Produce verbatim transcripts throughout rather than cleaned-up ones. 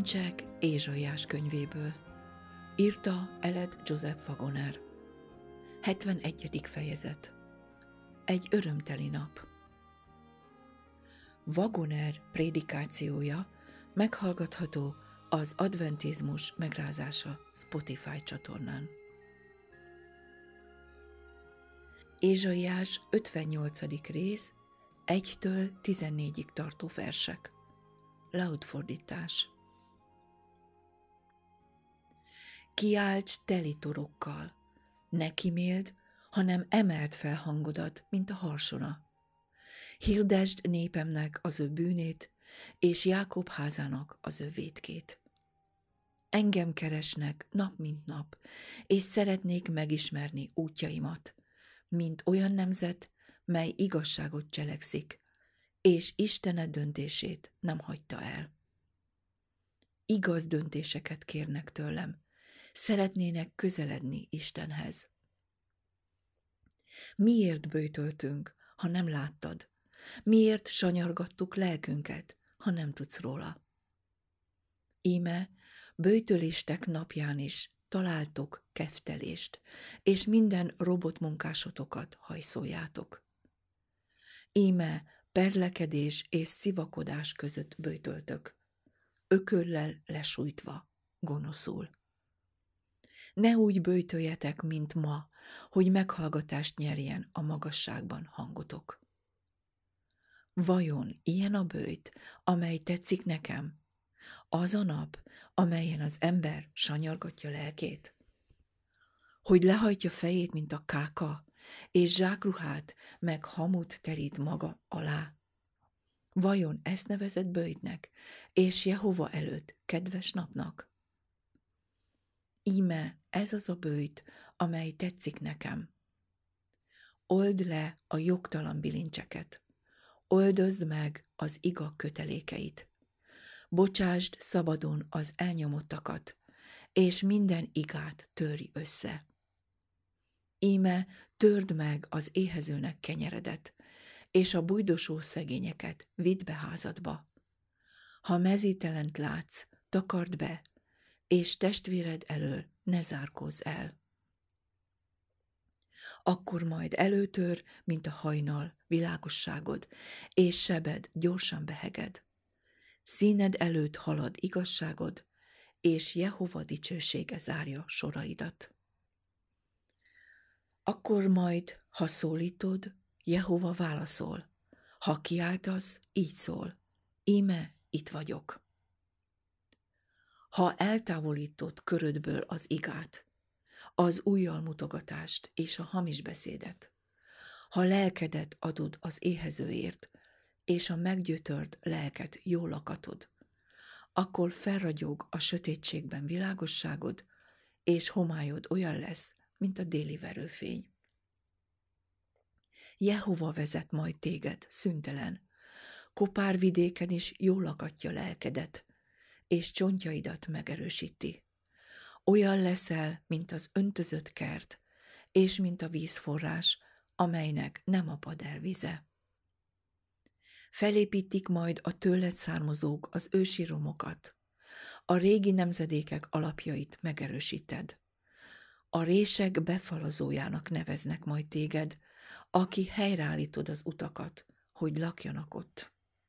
Kincsek Ézsaiás könyvéből. Írta Eled Joseph Wagoner. hetvenegyedik fejezet. Egy örömteli nap. Wagoner prédikációja meghallgatható az Adventizmus megrázása Spotify csatornán. Ézsaiás ötvennyolcadik rész, egytől tizennégyig tartó versek. Laut fordítás. Kiálts teli torokkal, ne kiméld, hanem emeld fel hangodat, mint a harsona. Hirdesd népemnek az ő bűnét, és Jákob házának az ő vétkét. Engem keresnek nap mint nap, és szeretnék megismerni útjaimat, mint olyan nemzet, mely igazságot cselekszik, és Istene döntését nem hagyta el. Igaz döntéseket kérnek tőlem, szeretnének közeledni Istenhez. Miért böjtöltünk, ha nem láttad? Miért sanyargattuk lelkünket, ha nem tudsz róla? Íme, böjtöléstek napján is találtok keftelést, és minden robotmunkásotokat hajszoljátok. Íme, perlekedés és szivakodás között böjtöltök, ököllel lesújtva, gonoszul. Ne úgy böjtöljetek, mint ma, hogy meghallgatást nyerjen a magasságban hangotok. Vajon ilyen a böjt, amely tetszik nekem? Az a nap, amelyen az ember sanyargatja lelkét? Hogy lehajtja fejét, mint a káka, és zsákruhát meg hamut terít maga alá? Vajon ezt nevezett böjtnek, és Jehova előtt kedves napnak? Íme ez az a böjt, amely tetszik nekem. Old le a jogtalan bilincseket, oldozd meg az iga kötelékeit, bocsásd szabadon az elnyomottakat, és minden igát törj össze. Íme törd meg az éhezőnek kenyeredet, és a bujdosó szegényeket vidd be házadba. Ha mezítelent látsz, takard be, és testvéred elől ne zárkózz el. Akkor majd előtör, mint a hajnal, világosságod, és sebed gyorsan beheged. Színed előtt halad igazságod, és Jehova dicsősége zárja soraidat. Akkor majd, ha szólítod, Jehova válaszol, ha kiáltasz, így szól, íme itt vagyok. Ha eltávolítod körödből az igát, az ujjal mutogatást és a hamis beszédet, ha lelkedet adod az éhezőért, és a meggyötört lelket jól lakatod, akkor felragyog a sötétségben világosságod, és homályod olyan lesz, mint a déli verőfény. Jehova vezet majd téged szüntelen, kopár vidéken is jól lakatja lelkedet, és csontjaidat megerősíti. Olyan leszel, mint az öntözött kert, és mint a vízforrás, amelynek nem apad el vize. Felépítik majd a tőled származók az ősi romokat, a régi nemzedékek alapjait megerősíted. A rések befalazójának neveznek majd téged, aki helyreállítod az utakat, hogy lakjanak ott.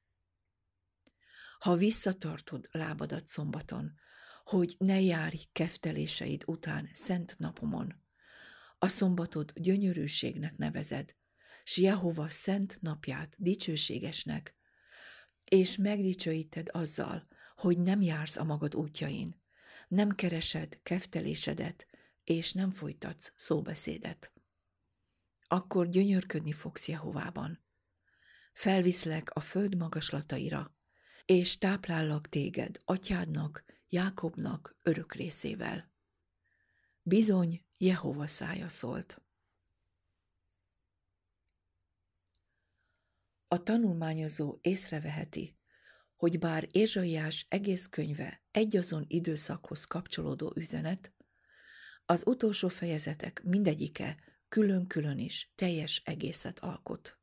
Ha visszatartod lábadat szombaton, hogy ne járj kefteléseid után szent napomon, a szombatot gyönyörűségnek nevezed, s Jehova szent napját dicsőségesnek, és megdicsőíted azzal, hogy nem jársz a magad útjain, nem keresed keftelésedet, és nem folytatsz szóbeszédet. Akkor gyönyörködni fogsz Jehovában. Felviszlek a föld magaslataira, és táplállak téged atyádnak, Jákobnak örök részével. Bizony, Jehova szája szólt. A tanulmányozó észreveheti, hogy bár Ézsaiás egész könyve egyazon időszakhoz kapcsolódó üzenet, az utolsó fejezetek mindegyike külön-külön is teljes egészet alkot.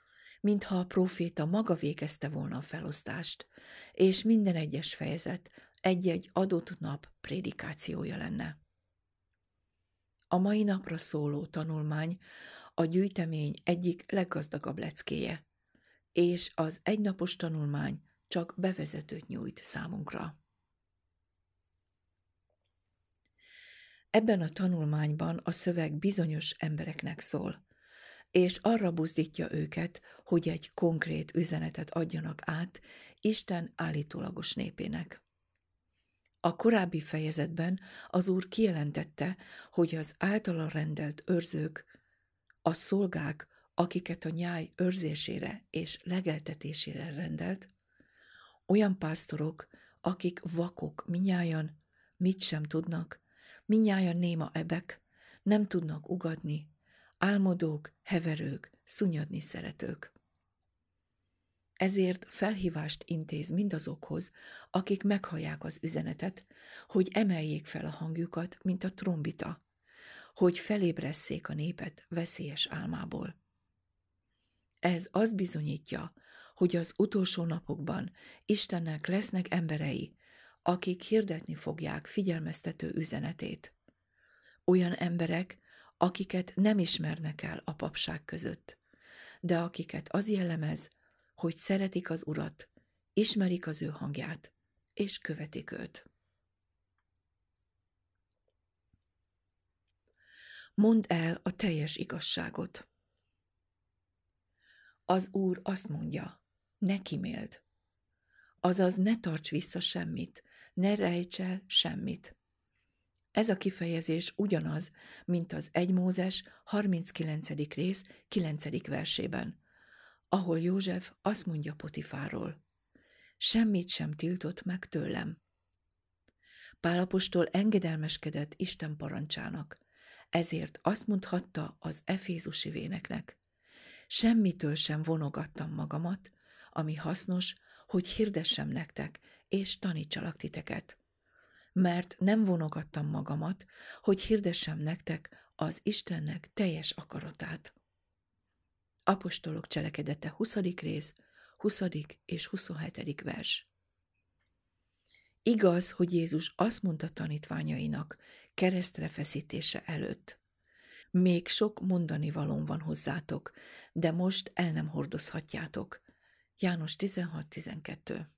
Mintha a próféta maga végezte volna a felosztást, és minden egyes fejezet egy-egy adott nap prédikációja lenne. A mai napra szóló tanulmány a gyűjtemény egyik leggazdagabb leckéje, és az egynapos tanulmány csak bevezetőt nyújt számunkra. Ebben a tanulmányban a szöveg bizonyos embereknek szól, és arra buzdítja őket, hogy egy konkrét üzenetet adjanak át Isten állítólagos népének. A korábbi fejezetben az Úr kijelentette, hogy az általa rendelt őrzők, a szolgák, akiket a nyáj őrzésére és legeltetésére rendelt, olyan pásztorok, akik vakok minnyájan, mit sem tudnak, minnyájan néma ebek, nem tudnak ugatni, álmodók, heverők, szunnyadni szeretők. Ezért felhívást intéz mindazokhoz, akik meghallják az üzenetet, hogy emeljék fel a hangjukat, mint a trombita, hogy felébresszék a népet veszélyes álmából. Ez azt bizonyítja, hogy az utolsó napokban Istennek lesznek emberei, akik hirdetni fogják figyelmeztető üzenetét. Olyan emberek, akiket nem ismernek el a papság között, de akiket az jellemez, hogy szeretik az Urat, ismerik az ő hangját, és követik őt. Mondd el a teljes igazságot. Az Úr azt mondja, ne kíméld. Azaz ne tarts vissza semmit, ne rejts el semmit. Ez a kifejezés ugyanaz, mint az egy Mózes harminckilencedik rész kilencedik versében, ahol József azt mondja Potifárról, semmit sem tiltott meg tőlem. Pál apostol engedelmeskedett Isten parancsának, ezért azt mondhatta az efézusi véneknek, semmitől sem vonogattam magamat, ami hasznos, hogy hirdessem nektek, és tanítsalak titeket. Mert nem vonogattam magamat, hogy hirdessem nektek az Istennek teljes akaratát. Apostolok cselekedete huszadik rész, huszadik és huszonhetedik vers. Igaz, hogy Jézus azt mondta tanítványainak keresztre feszítése előtt. Még sok mondani valóm van hozzátok, de most el nem hordozhatjátok. János tizenhat tizenkettő.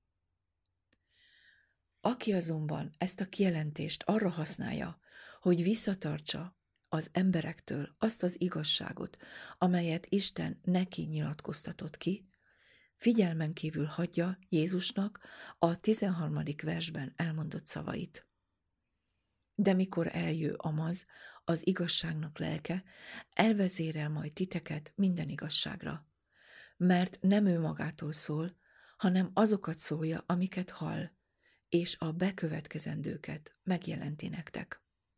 Aki azonban ezt a kijelentést arra használja, hogy visszatartsa az emberektől azt az igazságot, amelyet Isten neki nyilatkoztatott ki, figyelmen kívül hagyja Jézusnak a tizenharmadik versben elmondott szavait. De mikor eljő Amaz, az igazságnak lelke, elvezérel majd titeket minden igazságra. Mert nem ő magától szól, hanem azokat szólja, amiket hall, és a bekövetkezendőket megjelenti nektek.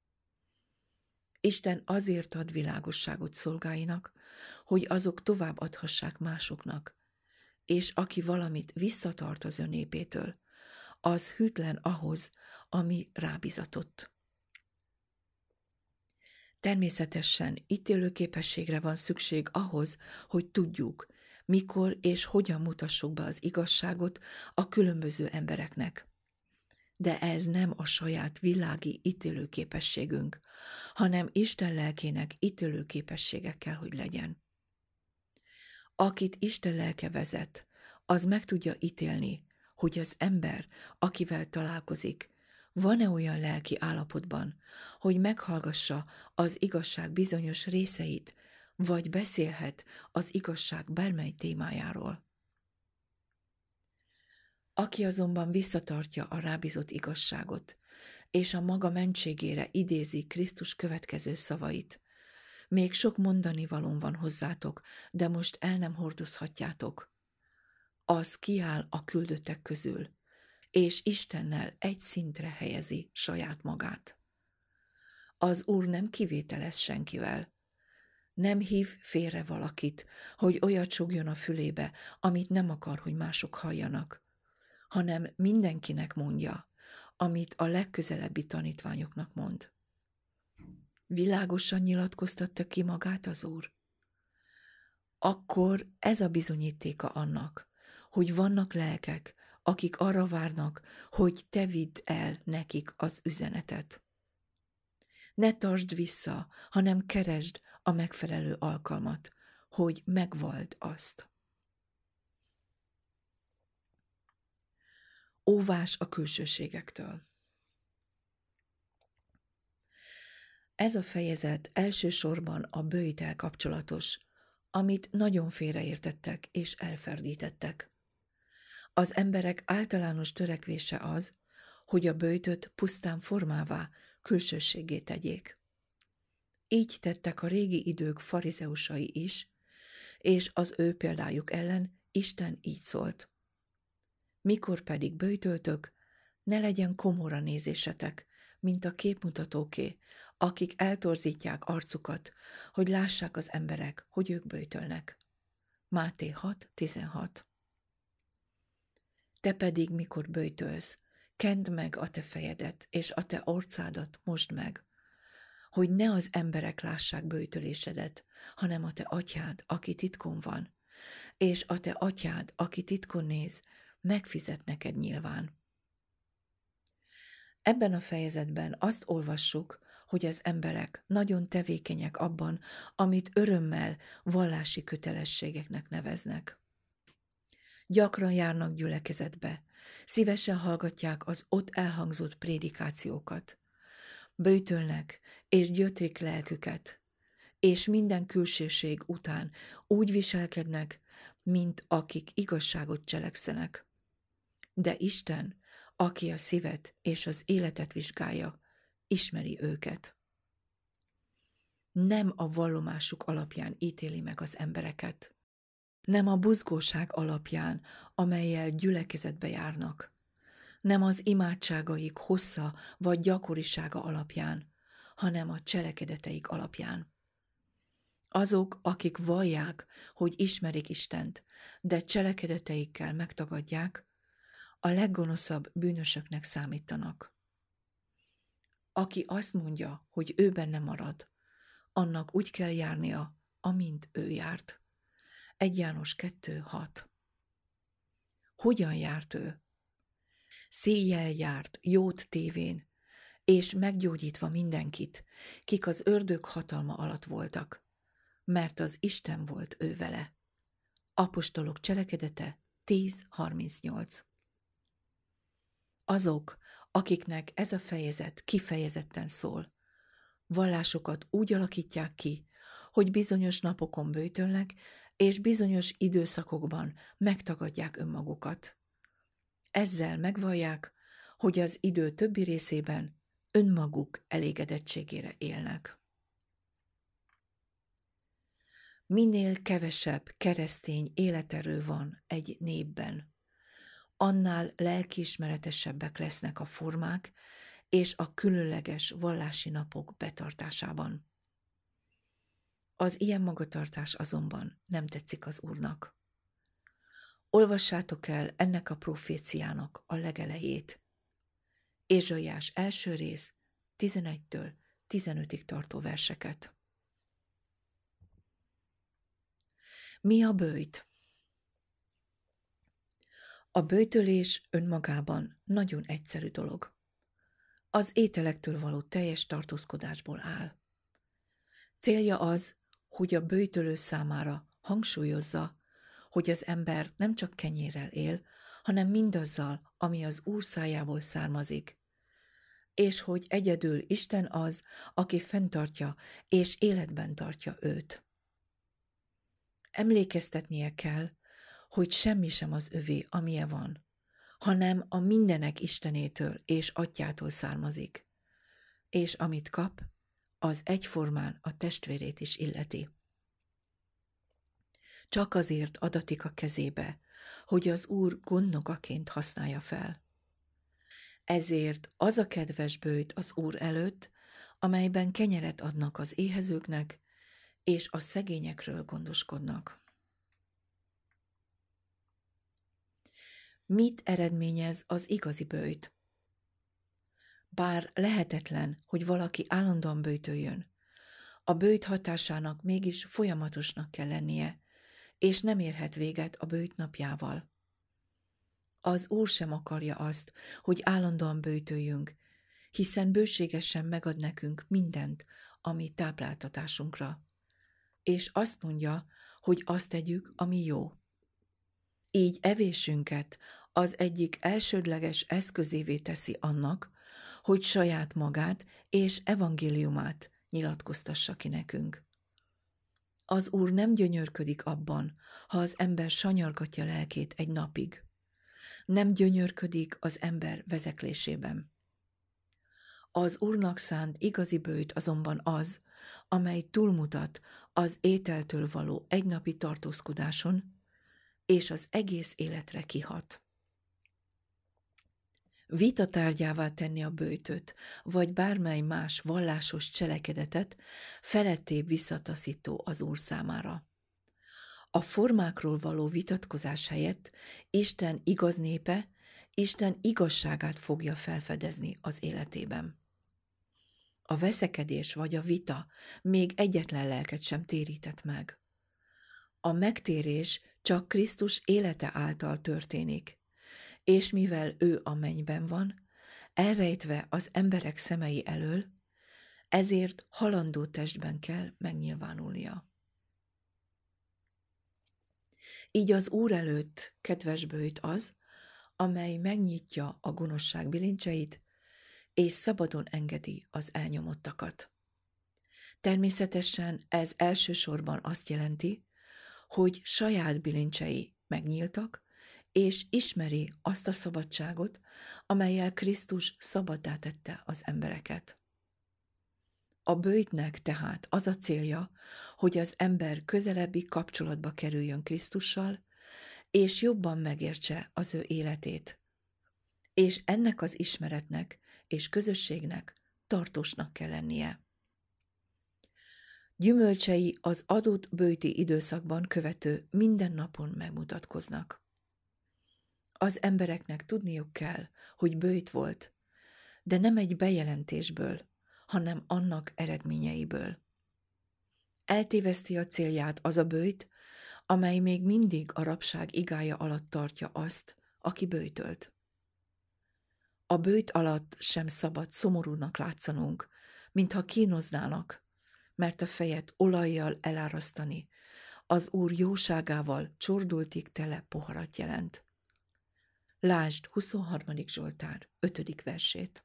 Isten azért ad világosságot szolgáinak, hogy azok tovább adhassák másoknak, és aki valamit visszatart az ön népétől, az hűtlen ahhoz, ami rábizatott. Természetesen ítélőképességre van szükség ahhoz, hogy tudjuk, mikor és hogyan mutassuk be az igazságot a különböző embereknek. De ez nem a saját világi ítélőképességünk, hanem Isten lelkének ítélőképessége kell, hogy legyen. Akit Isten lelke vezet, az meg tudja ítélni, hogy az ember, akivel találkozik, van-e olyan lelki állapotban, hogy meghallgassa az igazság bizonyos részeit, vagy beszélhet az igazság bármely témájáról. Aki azonban visszatartja a rábízott igazságot, és a maga mentségére idézi Krisztus következő szavait, még sok mondani valóm van hozzátok, de most el nem hordozhatjátok. Az kiáll a küldöttek közül, és Istennel egy szintre helyezi saját magát. Az Úr nem kivételez senkivel. Nem hív félre valakit, hogy olyat sugjon a fülébe, amit nem akar, hogy mások halljanak, hanem mindenkinek mondja, amit a legközelebbi tanítványoknak mond. Világosan nyilatkoztatta ki magát az Úr? Akkor ez a bizonyítéka annak, hogy vannak lelkek, akik arra várnak, hogy te vidd el nekik az üzenetet. Ne tartsd vissza, hanem keresd a megfelelő alkalmat, hogy megvald azt. Óvás a külsőségektől. Ez a fejezet elsősorban a böjttel kapcsolatos, amit nagyon félreértettek és elferdítettek. Az emberek általános törekvése az, hogy a böjtöt pusztán formává, külsőséggé tegyék. Így tettek a régi idők farizeusai is, és az ő példájuk ellen Isten így szólt. Mikor pedig böjtöltök, ne legyen komorra nézésetek, mint a képmutatóké, akik eltorzítják arcukat, hogy lássák az emberek, hogy ők böjtölnek. Máté hat tizenhat. Te pedig, mikor böjtölsz, kend meg a te fejedet, és a te orcádat mosd meg, hogy ne az emberek lássák böjtölésedet, hanem a te atyád, aki titkon van, és a te atyád, aki titkon néz, megfizet neked nyilván. Ebben a fejezetben azt olvassuk, hogy az emberek nagyon tevékenyek abban, amit örömmel vallási kötelességeknek neveznek. Gyakran járnak gyülekezetbe, szívesen hallgatják az ott elhangzott prédikációkat. Böjtölnek és gyötrik lelküket, és minden külsőség után úgy viselkednek, mint akik igazságot cselekszenek. De Isten, aki a szívet és az életet vizsgálja, ismeri őket. Nem a vallomásuk alapján ítéli meg az embereket, nem a buzgóság alapján, amellyel gyülekezetbe járnak, nem az imádságaik hossza vagy gyakorisága alapján, hanem a cselekedeteik alapján. Azok, akik vallják, hogy ismerik Istent, de cselekedeteikkel megtagadják, a leggonoszabb bűnösöknek számítanak. Aki azt mondja, hogy ő benne marad, annak úgy kell járnia, amint ő járt. egy János kettő hat. Hogyan járt ő? Széjjel járt, jót tévén, és meggyógyítva mindenkit, kik az ördög hatalma alatt voltak, mert az Isten volt ő vele. Apostolok cselekedete tíz harmincnyolc. Azok, akiknek ez a fejezet kifejezetten szól, vallásokat úgy alakítják ki, hogy bizonyos napokon böjtölnek, és bizonyos időszakokban megtagadják önmagukat. Ezzel megvallják, hogy az idő többi részében önmaguk elégedettségére élnek. Minél kevesebb keresztény életerő van egy népben, annál lelkiismeretesebbek lesznek a formák és a különleges vallási napok betartásában. Az ilyen magatartás azonban nem tetszik az Úrnak. Olvassátok el ennek a proféciának a legelejét. Ézsaiás első rész, tizenegytől tizenötig tartó verseket. Mi a böjt? A böjtölés önmagában nagyon egyszerű dolog. Az ételektől való teljes tartózkodásból áll. Célja az, hogy a böjtölő számára hangsúlyozza, hogy az ember nem csak kenyérrel él, hanem mindazzal, ami az Úr szájából származik, és hogy egyedül Isten az, aki fenntartja és életben tartja őt. Emlékeztetnie kell, hogy semmi sem az övé, amilyen van, hanem a mindenek Istenétől és Atyától származik, és amit kap, az egyformán a testvérét is illeti. Csak azért adatik a kezébe, hogy az Úr gondnokaként használja fel. Ezért az a kedves böjt az Úr előtt, amelyben kenyeret adnak az éhezőknek, és a szegényekről gondoskodnak. Mit eredményez az igazi böjt? Bár lehetetlen, hogy valaki állandóan böjtöljön, a böjt hatásának mégis folyamatosnak kell lennie, és nem érhet véget a böjt napjával. Az Úr sem akarja azt, hogy állandóan böjtöljünk, hiszen bőségesen megad nekünk mindent, ami tápláltatásunkra. És azt mondja, hogy azt tegyük, ami jó. Így evésünket az egyik elsődleges eszközévé teszi annak, hogy saját magát és evangéliumát nyilatkoztassa ki nekünk. Az Úr nem gyönyörködik abban, ha az ember sanyargatja lelkét egy napig. Nem gyönyörködik az ember vezeklésében. Az Úrnak szánt igazi böjt azonban az, amely túlmutat az ételtől való egynapi tartózkodáson, és az egész életre kihat. Vita tárgyává tenni a böjtöt, vagy bármely más vallásos cselekedetet felettébb visszataszító az Úr számára. A formákról való vitatkozás helyett Isten igaz népe, Isten igazságát fogja felfedezni az életében. A veszekedés vagy a vita még egyetlen lelket sem térített meg. A megtérés csak Krisztus élete által történik, és mivel ő a mennyben van, elrejtve az emberek szemei elől, ezért halandó testben kell megnyilvánulnia. Így az Úr előtt kedves böjt az, amely megnyitja a gonoszság bilincseit, és szabadon engedi az elnyomottakat. Természetesen ez elsősorban azt jelenti, hogy saját bilincsei megnyíltak, és ismeri azt a szabadságot, amellyel Krisztus szabaddá tette az embereket. A böjtnek tehát az a célja, hogy az ember közelebbi kapcsolatba kerüljön Krisztussal, és jobban megértse az ő életét. És ennek az ismeretnek és közösségnek tartósnak kell lennie. Gyümölcsei az adott böjti időszakban követő minden napon megmutatkoznak. Az embereknek tudniuk kell, hogy böjt volt, de nem egy bejelentésből, hanem annak eredményeiből. Eltéveszti a célját az a böjt, amely még mindig a rabság igája alatt tartja azt, aki böjtölt. A böjt alatt sem szabad szomorúnak látszanunk, mintha kínoznának, mert a fejet olajjal elárasztani az Úr jóságával csordultig tele poharat jelent. Lásd huszonharmadik Zsoltár ötödik versét.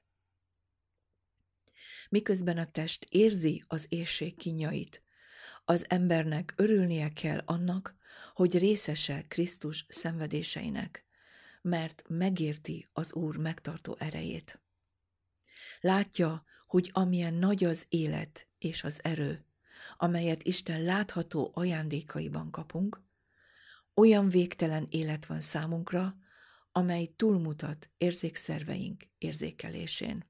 Miközben a test érzi az éhség kínjait, az embernek örülnie kell annak, hogy részese Krisztus szenvedéseinek, mert megérti az Úr megtartó erejét. Látja, hogy amilyen nagy az élet és az erő, amelyet Isten látható ajándékaiban kapunk, olyan végtelen élet van számunkra, amely túlmutat érzékszerveink érzékelésén.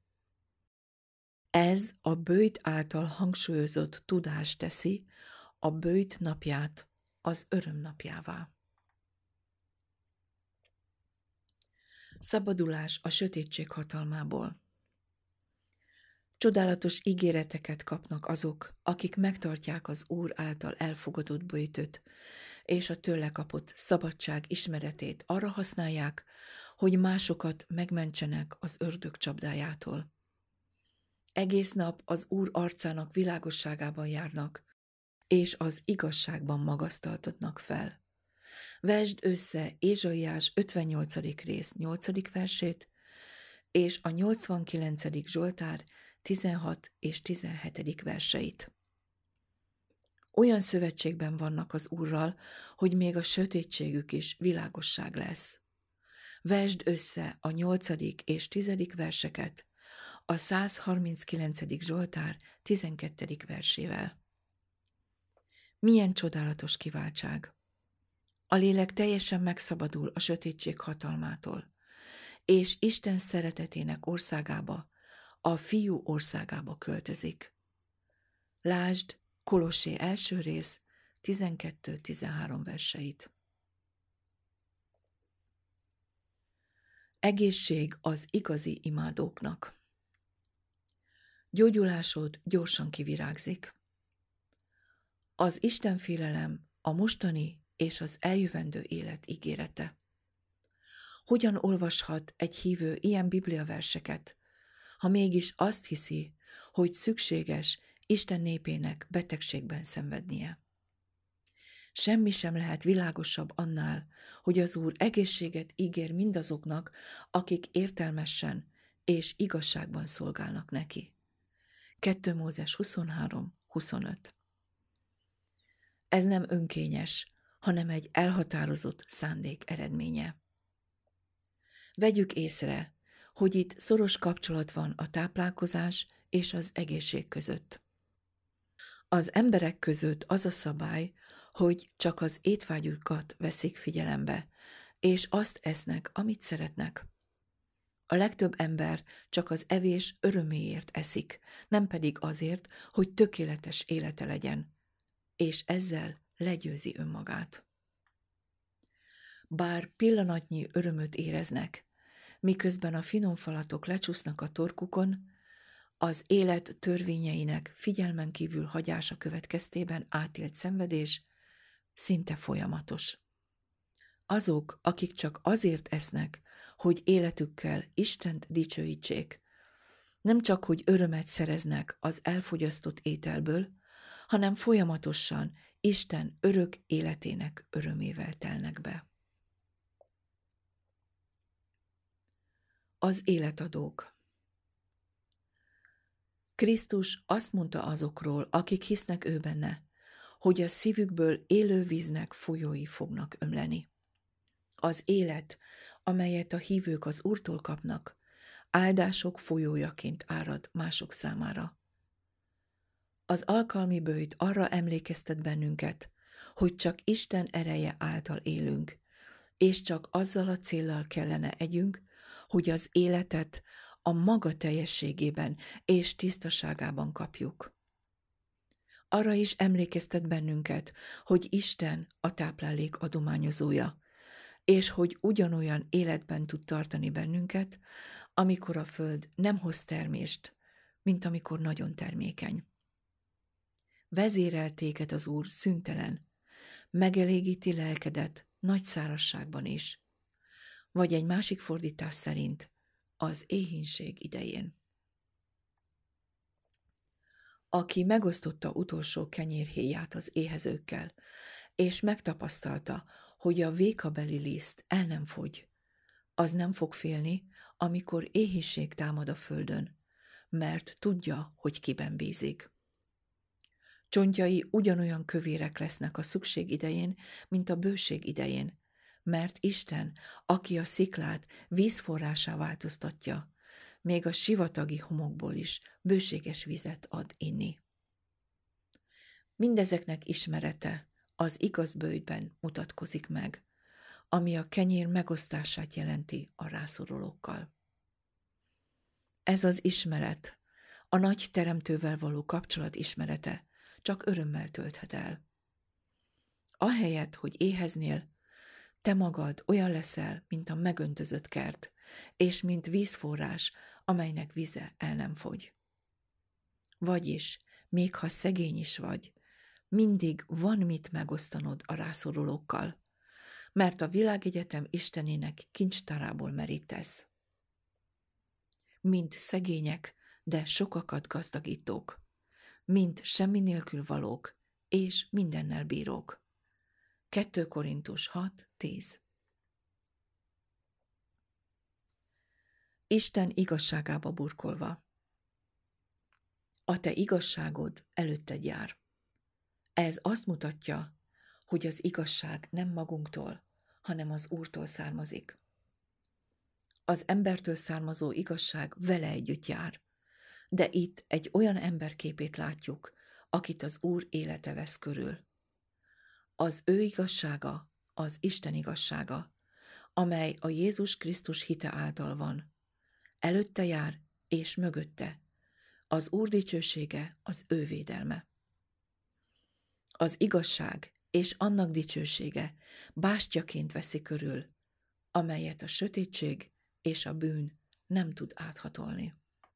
Ez a böjt által hangsúlyozott tudás teszi a böjt napját az öröm napjává. Szabadulás a sötétség hatalmából. Csodálatos ígéreteket kapnak azok, akik megtartják az Úr által elfogadott böjtöt, és a tőle kapott szabadság ismeretét arra használják, hogy másokat megmentsenek az ördög csapdájától. Egész nap az Úr arcának világosságában járnak, és az igazságban magasztaltatnak fel. Vesd össze Ézsaiás ötvennyolcadik rész nyolcadik versét, és a nyolcvankilencedik Zsoltár tizenhat és tizenhetedik verseit. Olyan szövetségben vannak az Úrral, hogy még a sötétségük is világosság lesz. Vesd össze a nyolcadik és tizedik verseket a százharminckilencedik Zsoltár tizenkettedik versével. Milyen csodálatos kiváltság! A lélek teljesen megszabadul a sötétség hatalmától, és Isten szeretetének országába, a Fiú országába költözik. Lásd Kolossé első rész tizenkettő-tizenhárom verseit. Egészség az igazi imádóknak. Gyógyulásod gyorsan kivirágzik. Az Istenfélelem a mostani és az eljövendő élet ígérete. Hogyan olvashat egy hívő ilyen bibliaverseket, ha mégis azt hiszi, hogy szükséges Isten népének betegségben szenvednie? Semmi sem lehet világosabb annál, hogy az Úr egészséget ígér mindazoknak, akik értelmesen és igazságban szolgálnak neki. kettő Mózes huszonhárom huszonöt. Ez nem önkényes, hanem egy elhatározott szándék eredménye. Vegyük észre, hogy itt szoros kapcsolat van a táplálkozás és az egészség között. Az emberek között az a szabály, hogy csak az étvágyukat veszik figyelembe, és azt esznek, amit szeretnek. A legtöbb ember csak az evés öröméért eszik, nem pedig azért, hogy tökéletes élete legyen, és ezzel legyőzi önmagát. Bár pillanatnyi örömöt éreznek, miközben a finom falatok lecsúsznak a torkukon, az élet törvényeinek figyelmen kívül hagyása következtében átélt szenvedés szinte folyamatos. Azok, akik csak azért esznek, hogy életükkel Istent dicsőítsék, nem csak, hogy örömet szereznek az elfogyasztott ételből, hanem folyamatosan Isten örök életének örömével telnek be. Az életadók. Krisztus azt mondta azokról, akik hisznek ő benne, hogy a szívükből élő víznek folyói fognak ömleni. Az élet, amelyet a hívők az Úrtól kapnak, áldások folyójaként árad mások számára. Az alkalmi böjt arra emlékeztet bennünket, hogy csak Isten ereje által élünk, és csak azzal a céllal kellene együnk, hogy az életet a maga teljességében és tisztaságában kapjuk. Arra is emlékeztet bennünket, hogy Isten a táplálék adományozója, és hogy ugyanolyan életben tud tartani bennünket, amikor a föld nem hoz termést, mint amikor nagyon termékeny. Vezérel téged az Úr szüntelen, megelégíti lelkedet nagy szárazságban is, vagy egy másik fordítás szerint az éhínség idején. Aki megosztotta utolsó kenyérhéját az éhezőkkel, és megtapasztalta, hogy a vékabeli liszt el nem fogy, az nem fog félni, amikor éhínség támad a földön, mert tudja, hogy kiben bízik. Csontjai ugyanolyan kövérek lesznek a szükség idején, mint a bőség idején, mert Isten, aki a sziklát vízforrásá változtatja, még a sivatagi homokból is bőséges vizet ad inni. Mindezeknek ismerete az igaz böjtben mutatkozik meg, ami a kenyér megosztását jelenti a rászorulókkal. Ez az ismeret, a nagy teremtővel való kapcsolat ismerete csak örömmel tölthet el. Ahelyett, hogy éheznél, te magad olyan leszel, mint a megöntözött kert, és mint vízforrás, amelynek vize el nem fogy. Vagyis, még ha szegény is vagy, mindig van mit megosztanod a rászorulókkal, mert a világegyetem Istenének kincstárából merítesz. Mind szegények, de sokakat gazdagítók, mind semmi nélkül valók, és mindennel bírók. kettő Korintus hat tíz. Isten igazságába burkolva. A te igazságod előtted jár. Ez azt mutatja, hogy az igazság nem magunktól, hanem az Úrtól származik. Az embertől származó igazság vele együtt jár, de itt egy olyan ember képét látjuk, akit az Úr élete vesz körül. Az ő igazsága az Isten igazsága, amely a Jézus Krisztus hite által van. Előtte jár és mögötte. Az Úr dicsősége az ő védelme. Az igazság és annak dicsősége bástyaként veszi körül, amelyet a sötétség és a bűn nem tud áthatolni.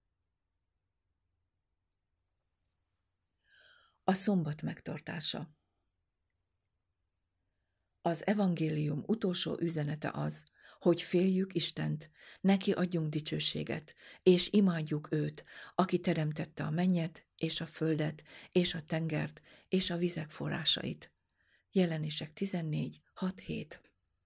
A szombat megtartása. Az evangélium utolsó üzenete az, hogy féljük Istent, neki adjunk dicsőséget, és imádjuk őt, aki teremtette a mennyet, és a földet, és a tengert, és a vizek forrásait. Jelenések tizennégy, hat-hét.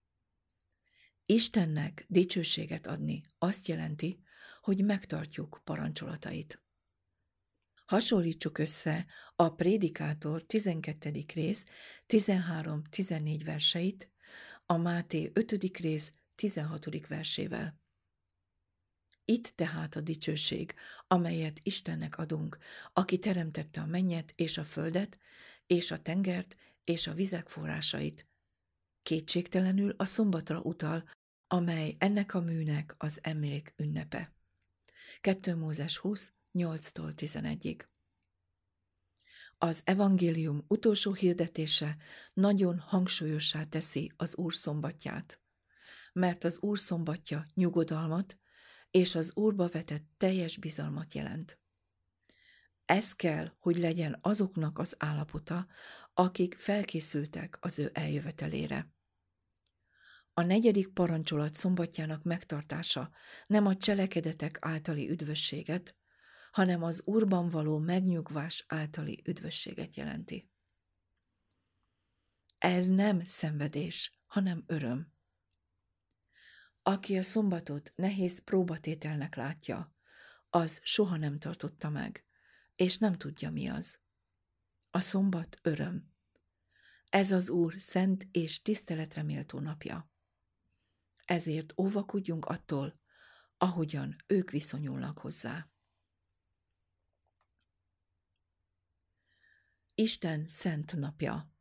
Istennek dicsőséget adni azt jelenti, hogy megtartjuk parancsolatait. Hasonlítsuk össze a Prédikátor tizenkettedik rész tizenhárom-tizennégy verseit a Máté ötödik rész tizenhatodik versével. Itt tehát a dicsőség, amelyet Istennek adunk, aki teremtette a mennyet és a földet, és a tengert és a vizek forrásait. Kétségtelenül a szombatra utal, amely ennek a műnek az emlék ünnepe. kettő Mózes húsz, nyolctól tizenegyig. Az evangélium utolsó hirdetése nagyon hangsúlyossá teszi az Úr szombatját, mert az Úr szombatja nyugodalmat és az Úrba vetett teljes bizalmat jelent. Ez kell, hogy legyen azoknak az állapota, akik felkészültek az ő eljövetelére. A negyedik parancsolat szombatjának megtartása nem a cselekedetek általi üdvösséget, hanem az Úrban való megnyugvás általi üdvösséget jelenti. Ez nem szenvedés, hanem öröm. Aki a szombatot nehéz próbatételnek látja, az soha nem tartotta meg, és nem tudja, mi az. A szombat öröm. Ez az Úr szent és tiszteletre méltó napja. Ezért óvakodjunk attól, ahogyan ők viszonyulnak hozzá. Isten szent napja.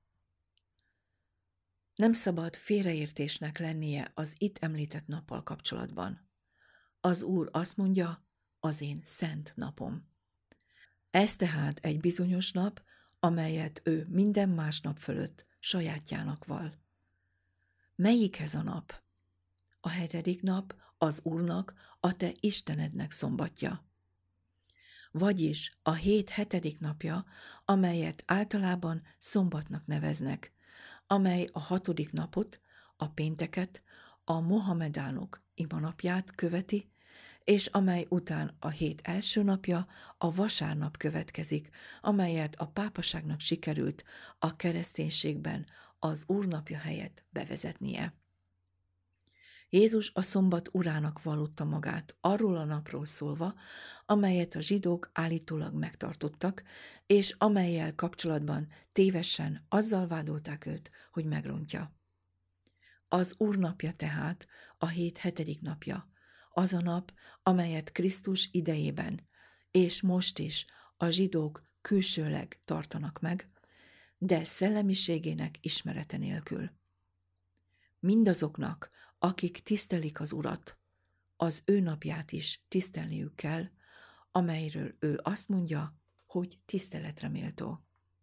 Nem szabad félreértésnek lennie az itt említett nappal kapcsolatban. Az Úr azt mondja, az én szent napom. Ez tehát egy bizonyos nap, amelyet ő minden más nap fölött sajátjának val. Melyikhez a nap? A hetedik nap az Úrnak, a te Istenednek szombatja. Vagyis a hét hetedik napja, amelyet általában szombatnak neveznek, amely a hatodik napot, a pénteket, a mohamedánok imanapját követi, és amely után a hét első napja, a vasárnap következik, amelyet a pápaságnak sikerült a kereszténységben az Úrnapja helyett bevezetnie. Jézus a szombat urának vallotta magát, arról a napról szólva, amelyet a zsidók állítólag megtartottak, és amellyel kapcsolatban tévesen azzal vádolták őt, hogy megrontja. Az Úrnapja tehát a hét hetedik napja, az a nap, amelyet Krisztus idejében, és most is a zsidók külsőleg tartanak meg, de szellemiségének ismerete nélkül. Mindazoknak, akik tisztelik az Urat, az ő napját is tisztelniük kell, amelyről ő azt mondja, hogy tiszteletre méltó.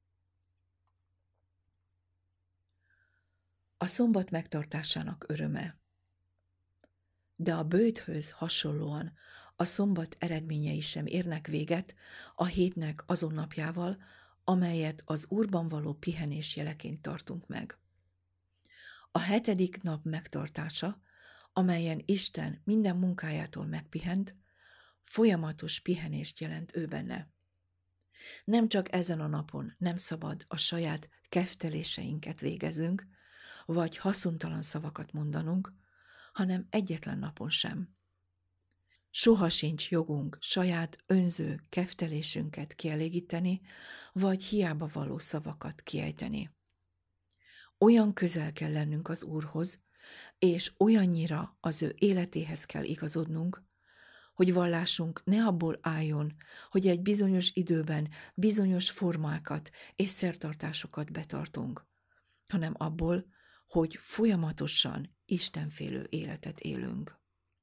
A szombat megtartásának öröme. De a böjthöz hasonlóan a szombat eredményei sem érnek véget a hétnek azon napjával, amelyet az Úrban való pihenés jeleként tartunk meg. A hetedik nap megtartása, amelyen Isten minden munkájától megpihent, folyamatos pihenést jelent ő benne. Nem csak ezen a napon nem szabad a saját kefteléseinket végezzünk, vagy haszontalan szavakat mondanunk, hanem egyetlen napon sem. Soha sincs jogunk saját önző keftelésünket kielégíteni, vagy hiába való szavakat kiejteni. Olyan közel kell lennünk az Úrhoz, és olyannyira az ő életéhez kell igazodnunk, hogy vallásunk ne abból álljon, hogy egy bizonyos időben bizonyos formákat és szertartásokat betartunk, hanem abból, hogy folyamatosan istenfélő életet élünk.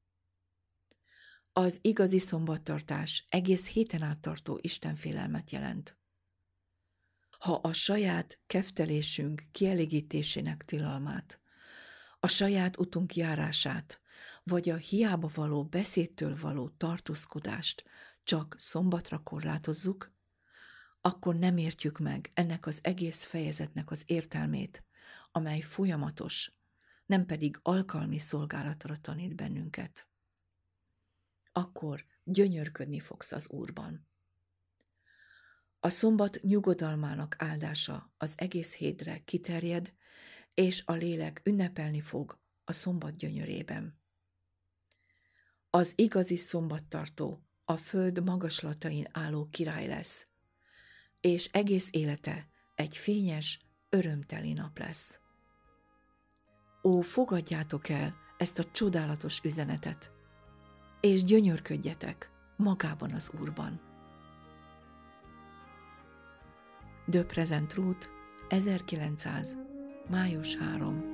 Az igazi szombattartás egész héten át tartó istenfélelmet jelent. Ha a saját keftelésünk kielégítésének tilalmát, a saját utunk járását, vagy a hiába való beszédtől való tartózkodást csak szombatra korlátozzuk, akkor nem értjük meg ennek az egész fejezetnek az értelmét, amely folyamatos, nem pedig alkalmi szolgálatra tanít bennünket. Akkor gyönyörködni fogsz az Úrban. A szombat nyugodalmának áldása az egész hétre kiterjed, és a lélek ünnepelni fog a szombat gyönyörében. Az igazi szombattartó a föld magaslatain álló király lesz, és egész élete egy fényes, örömteli nap lesz. Ó, fogadjátok el ezt a csodálatos üzenetet, és gyönyörködjetek magában az Úrban. De Present Truth, ezerkilencszáz. május harmadika.